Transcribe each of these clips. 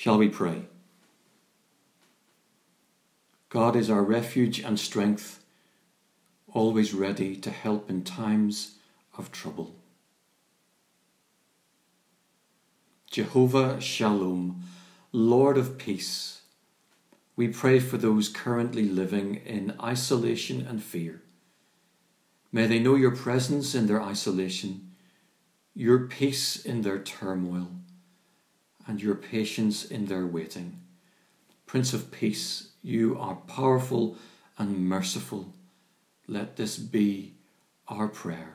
Shall we pray? God is our refuge and strength, always ready to help in times of trouble. Jehovah Shalom, Lord of peace, we pray for those currently living in isolation and fear. May they know your presence in their isolation, your peace in their turmoil, and your patience in their waiting. Prince of Peace, you are powerful and merciful. Let this be our prayer.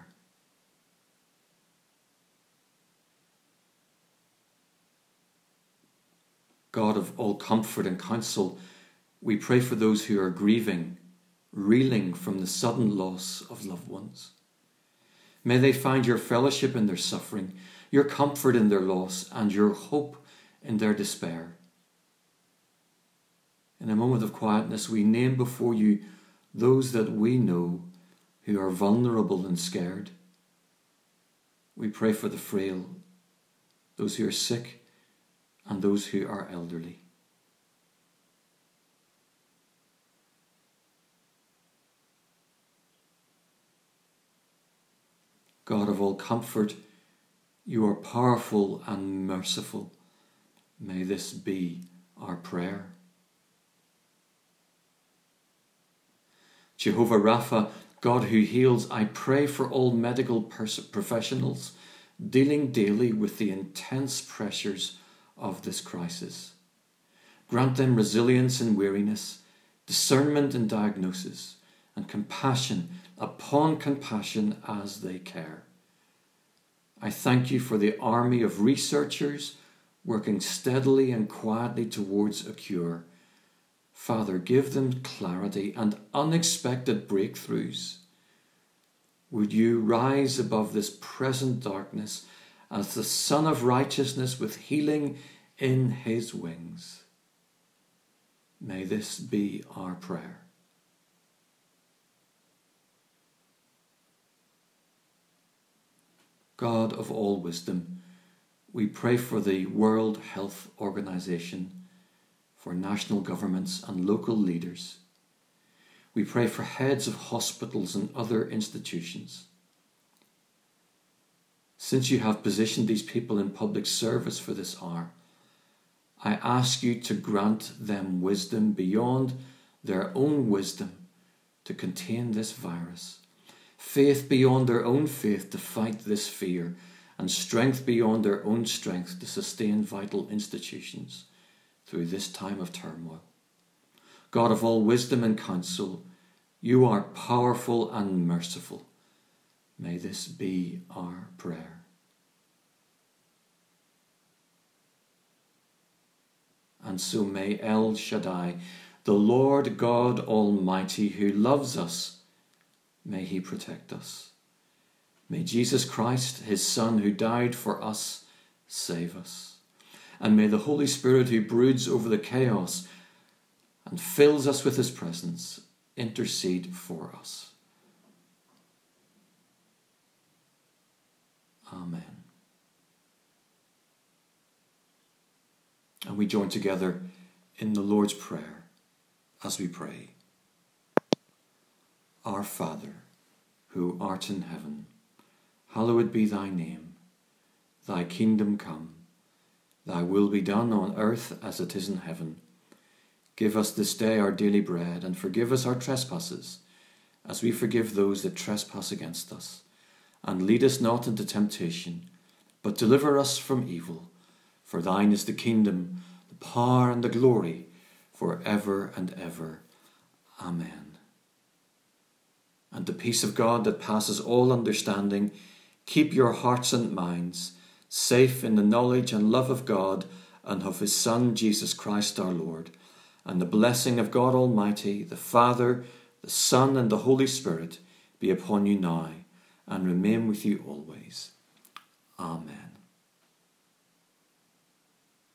God of all comfort and counsel, we pray for those who are grieving, reeling from the sudden loss of loved ones. May they find your fellowship in their suffering, your comfort in their loss, and your hope in their despair. In a moment of quietness, we name before you those that we know who are vulnerable and scared. We pray for the frail, those who are sick, and those who are elderly. God of all comfort, you are powerful and merciful. May this be our prayer. Jehovah Rapha, God who heals, I pray for all medical professionals dealing daily with the intense pressures of this crisis. Grant them resilience in weariness, discernment in diagnosis, and compassion upon compassion as they care. I thank you for the army of researchers working steadily and quietly towards a cure. Father, give them clarity and unexpected breakthroughs. Would you rise above this present darkness as the Son of Righteousness with healing in his wings? May this be our prayer. God of all wisdom, we pray for the World Health Organization, for national governments and local leaders. We pray for heads of hospitals and other institutions. Since you have positioned these people in public service for this hour, I ask you to grant them wisdom beyond their own wisdom to contain this virus, faith beyond their own faith to fight this fear, and strength beyond their own strength to sustain vital institutions through this time of turmoil. God of all wisdom and counsel, you are powerful and merciful. May this be our prayer. And so may El Shaddai, the Lord God Almighty, who loves us, may he protect us. May Jesus Christ, his Son, who died for us, save us. And may the Holy Spirit, who broods over the chaos and fills us with his presence, intercede for us. Amen. And we join together in the Lord's Prayer as we pray. Our Father, who art in heaven, hallowed be thy name. Thy kingdom come. Thy will be done on earth as it is in heaven. Give us this day our daily bread, and forgive us our trespasses, as we forgive those that trespass against us. And lead us not into temptation, but deliver us from evil. For thine is the kingdom, the power, and the glory, for ever and ever. Amen. And the peace of God that passes all understanding, keep your hearts and minds safe in the knowledge and love of God and of his Son, Jesus Christ our Lord. And the blessing of God Almighty, the Father, the Son, and the Holy Spirit be upon you now and remain with you always. Amen.